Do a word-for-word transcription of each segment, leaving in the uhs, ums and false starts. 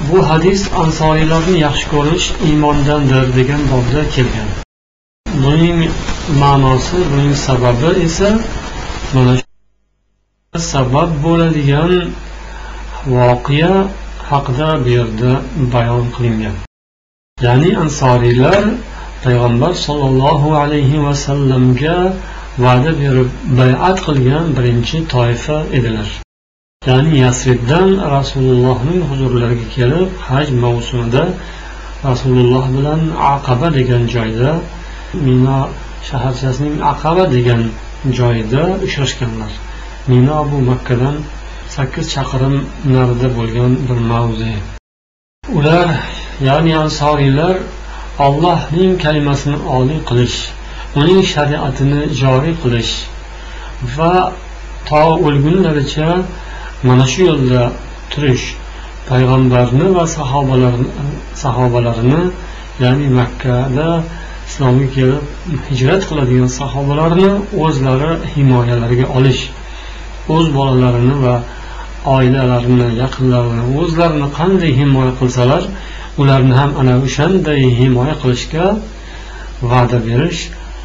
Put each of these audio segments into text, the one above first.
bu hadis ansoriylarni yaxshi ko'rish iymondandir degan bobda kelgan. Buning ma'nosi, buning sababi esa mana shu sabab bo'ladigan voqea haqida bu yerda bayon qilingan. Ya'ni ansoriylar payg'ambar sollallohu alayhi va sallamga va'da berib bay'at qilgan birinchi toifa edilar. Ya'ni Yasribdan Rasulullohning huzurlariga kelib, haj mavsumida Rasululloh bilan Aqaba degan joyda, Mina shaharchasining Aqaba degan joyida uchrashganlar. Mina bu Makkadan sakkiz chaqirim narida bo'lgan bir mavze. Ular, ya'ni ansoriylar, Allohning kalimasini oliy qilish, uning shariatini joriy qilish va to o'lgunlaricha mana shu yo'lda turish, payg'ambarni va sahobalarni sahobalarini, ya'ni Makkada islomga kelib hijrat qiladigan sahobalarni o'zlari himoyalariga olish, o'z bolalarini va oilalarini, yaqinlarini o'zlarini qanday himoya qilsalar, ularni ham ana o'shanday himoya qilishga va'da berish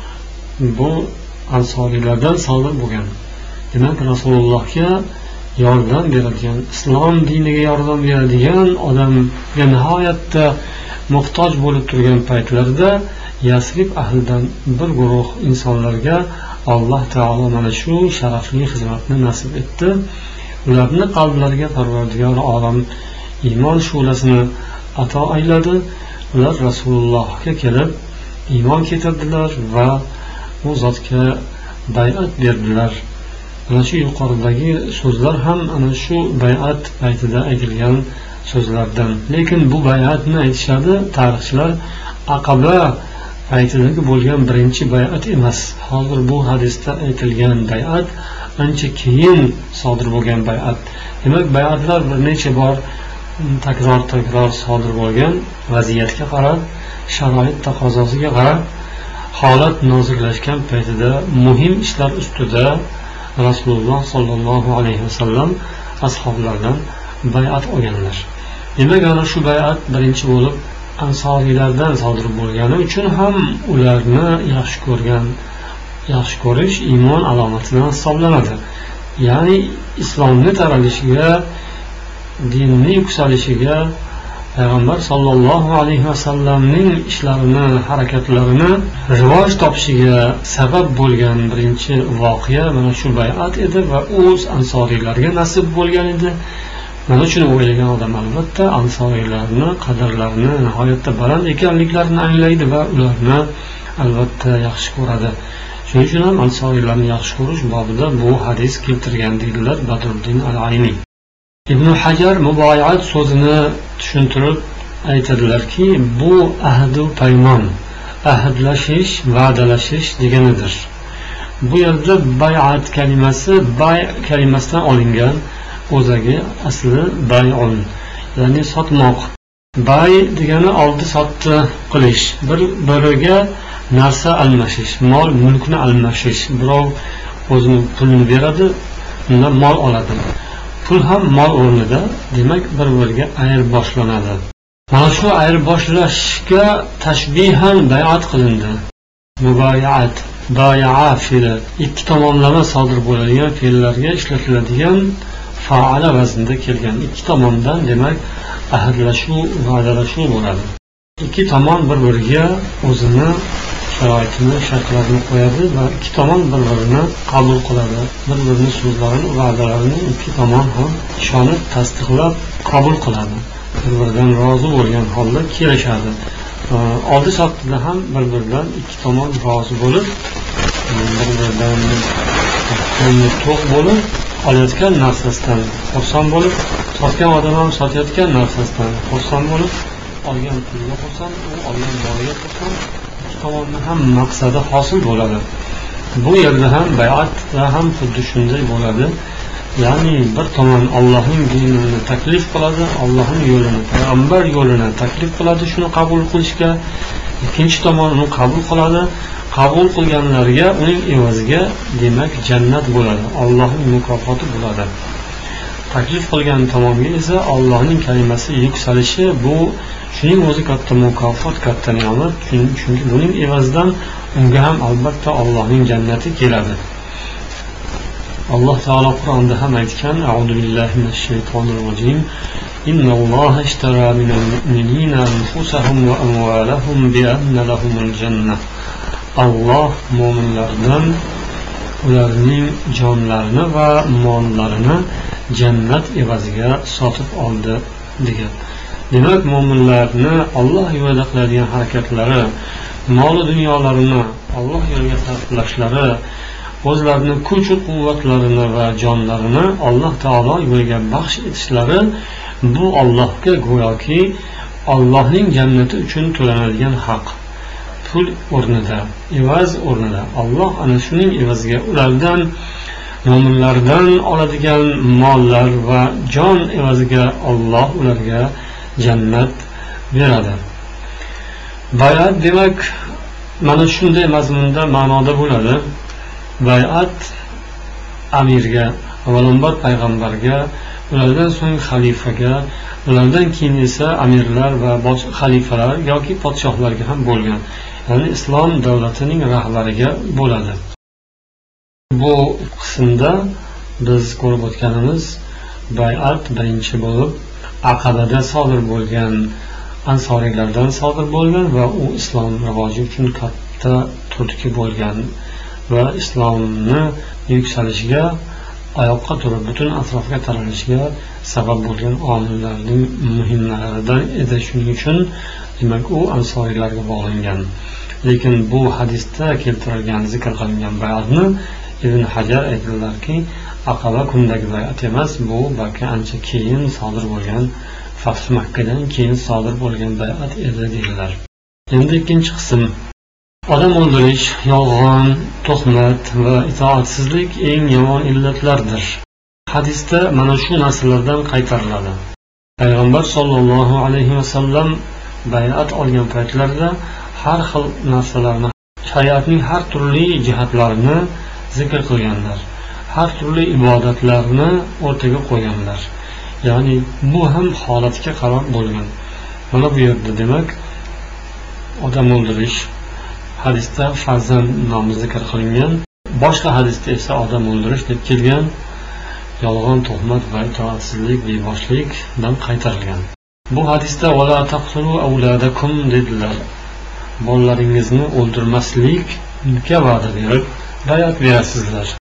bu ansoriylardan sodir bo'lgan. Demak, Rasulullohga yordam beradigan, islom diniga yordam beradigan odamga nihoyatda muhtoj bo'lib turgan paytlarda Yasrib ahlidan bir guruh insonlarga Alloh taolo mana shu sharafli xizmatni nasib etdi. Ularning qalblariga Parvardigor olam iymon shu'lasini ato ayladi. Ular Rasulullohga kelib iymon keltirdilar va u zotga bay'at berdilar. Mana shu yuqoridagi so'zlar ham ana shu bay'at paytida aytilgan so'zlardan. Lekin bu bay'atni aytishadi tarixchilar Aqaba paytidagi bo'lgan birinchi bay'at emas. Hozir bu hadisda aytilgan bay'at ancha keyin sodir bo'lgan bay'at. Demak, bay'atlar bir necha bor takror takror sodir bo'lgan, vaziyatga qarab, sharoit taqozosiga qarab, holat noziklashgan paytida muhim ishlar ustida Rasululloh sollallohu alayhi vasallam ashoblardan bay'at olganlar. Demak, ana shu bay'at birinchi bo'lib ansoriylardan sodir bo'lgani uchun ham ularni yaxshi ko'rgan, yaxshi ko'rish iymon alomatidan hisoblanadi. Ya'ni islomni taralishiga, dinni yuksalishiga, payg'ambar sollallohu alayhi vasallamning ishlarini, harakatlarini rivoj topishiga sabab bo'lgan birinchi voqea mana shu bay'at edi va o'z ansoriylarga nasib bo'lgan edi. Mana shuni o'ylagan odam albatta ansoriylarni qadrlarini, nihoyatda baland ekanliklarini anglaydi va ularni albatta yaxshi ko'radi. Shuning uchun ham ansoriylarni yaxshi ko'rish bobida bu hadis keltirgan deydilar Badruddin al-Ayni. Ibn Hajar muboyat so'zini tushuntirib aytadilarki, bu ahd va paymon, ahdlashish, va'dalashish deganidir. Bu yerda bay'at kalimasi bay kalimasidan olingan, o'zagi asli bay'un, ya'ni sotmoq. Bay degani oldi sotdi qilish, bir biriga narsa almashish, mol mulkni almashish. Birov o'zini pulini beradi, undan mol oladi. Pul ham mol o'rnida, demak bir-biriga ayirboslanadi. Mana shu ayirboshlashga tashbihan bay'at qilindi. Muboyat, bay'a fe'li ikki tomonlama sodir bo'ladigan fe'llarga ishlatiladigan faala vaznida kelgan. Ikki tomondan, demak, ahdlashuv, va'dalashuv bo'ladi. Ikki tomon bir-biriga o'zini sharoitini, shartlarini qo'yadi va ikki tomon bir-birini qabul qiladi. Bir-birini so'zlarini, va'dalarini ikki tomon ham ishonib, tasdiqlab qabul qiladi. Bir-biridan rozi bo'lgan holda kelishadi. Oldi sotdida ham bir-biridan ikki tomon rozi bo'lib, bir-biridan to'q bo'lib, olayotgan narsasidan xursand bo'lib, sotgan odam ham sotayotgan narsasidan xursand bo'lib, olgan puliga xursand, u olgan moliga xursand, ikki tomonning ham maqsadi hosil bo'ladi. Bu yerda ham bay'atda ham xuddi shunday bo'ladi. Ya'ni bir tomon Allohning dinini taklif qiladi, Allohning yo'lini, payg'ambar yo'lini taklif qiladi, shuni qabul qilishga. Ikkinchi tomon uni qabul qiladi. Qabul qilganlarga uning evaziga, demak, jannat bo'ladi, Allohning mukofoti bo'ladi. taklif qilgan tomonga esa Allohning kalimasi yuksalishi, bu shuning o'zi katta mukofot, katta ne'mat. Chunki buning evazidan unga ham albatta Allohning jannati keladi. Alloh taolo Qur'onda ham aytgan: "A'udhu billahi minash shaytonir rojim. Innalloha ishtara minal mu'minina anfusahum va amwalahum bi anna lahumul jannah." Alloh mu'minlardan ularning jonlarini va mollarini jannat evaziga sotib oldi degan. Demak, mu'minlarni Alloh yo'lida qiladigan harakatlari, mol dunyolarini Alloh yo'liga sarflashlari, o'zlarining kuch-quvvatlarini va jonlarini Alloh taolo yo'liga baxsh etishlari, bu Allohga go'yoki Allohning jannati uchun to'lanadigan haq. Pul o'rnida, evaz o'rnida Alloh ana shuning evaziga ulardan, mu'minlardan oladigan mollar va jon evaziga Alloh ularga jannat beradi. Bay'at demak mana shunday mazmunda, ma'noda bo'ladi. Bay'at amirga, avvalambor payg'ambarga, ulardan so'ng xalifaga, ulardan keyin esa amirlar va boshqa xalifalar yoki podshohlarga ham bo'lgan. Ya'ni islom davlatining rahbariga bo'ladi. Bu qismda biz ko'rib o'tganimiz bay'at birinchi bo'lib Aqabada sodir bo'lgan, ansoriylardan sodir bo'lgan va u islom rivoji uchun katta turtki bo'lgan va islomni yuksalishiga, oyoqqa turib butun atrofga taralishiga sabab bo'lgan omillarning muhimlaridan edi. Shuning uchun demak u ansoriylarga bog'langan. Lekin bu hadisda keltirilgan, zikr qilingan bay'atni Ibn Hajar aytdilarki, Aqaba kundagi bay'at emas, bu balki ancha keyin sodir bo'lgan, Fath Makkadan keyin sodir bo'lgan bay'at edi dedilar. Endi ikkinchi qism. Odam o'ldirish, yolg'on, tuhmat va itoatsizlik eng yomon illatlardir. Hadisda mana shu narsalardan qaytariladi. Payg'ambar sollallohu alayhi vasallam bay'at olgan paytlarida har xil narsalarni, shariatning har turli jihatlarini zikr qilganlar. Har turli ibodatlarni o'rtaga qo'yganlar. Ya'ni bu ham holatga qarab bo'lgan. Mana bu yerda demak odam o'ldirish hadisda farzand nomi zikr qilingan, boshqa hadisda esa odam o'ldirish deb kelgan. Yolg'on, tuhmat va itoatsizlik, beboshlikdan qaytarilgan. Bu hadisda "Wala taqtulu awladakum" dedilar. Bolalaringizni o'ldirmaslikka va'da berib bay'at berasizlar.